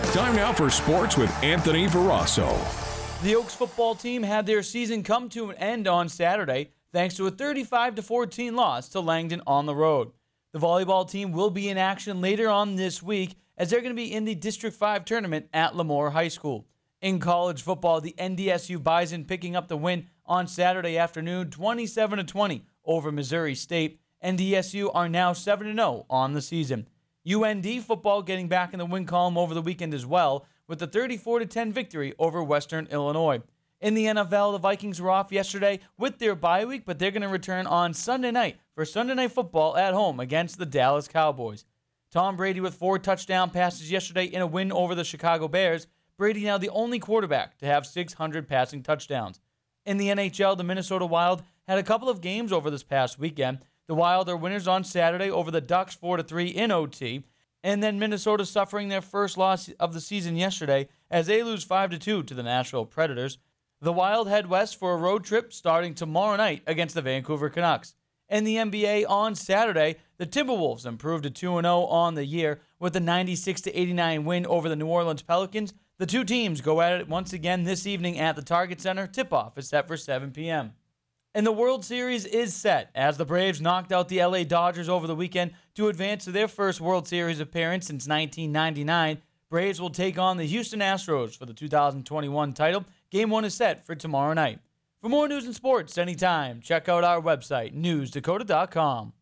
Time now for sports with Anthony Verasso. The Oaks football team had their season come to an end on Saturday thanks to a 35-14 loss to Langdon on the road. The volleyball team will be in action later on this week as they're going to be in the District 5 tournament at Lemoore High School. In college football, the NDSU Bison picking up the win on Saturday afternoon, 27-20 over Missouri State. NDSU are now 7-0 on the season. UND football getting back in the win column over the weekend as well with a 34-10 victory over Western Illinois. In the NFL, the Vikings were off yesterday with their bye week, but they're going to return on Sunday night for Sunday Night Football at home against the Dallas Cowboys. Tom Brady with 4 touchdown passes yesterday in a win over the Chicago Bears. Brady now the only quarterback to have 600 passing touchdowns. In the NHL, the Minnesota Wild had a couple of games over this past weekend. The Wild are winners on Saturday over the Ducks 4-3 in OT. And then Minnesota suffering their first loss of the season yesterday as they lose 5-2 to the Nashville Predators. The Wild head west for a road trip starting tomorrow night against the Vancouver Canucks. In the NBA on Saturday, the Timberwolves improved to 2-0 on the year with a 96-89 win over the New Orleans Pelicans. The two teams go at it once again this evening at the Target Center. Tip-off is set for 7 p.m. And the World Series is set as the Braves knocked out the LA Dodgers over the weekend to advance to their first World Series appearance since 1999. Braves will take on the Houston Astros for the 2021 title. Game 1 is set for tomorrow night. For more news and sports anytime, check out our website, newsdakota.com.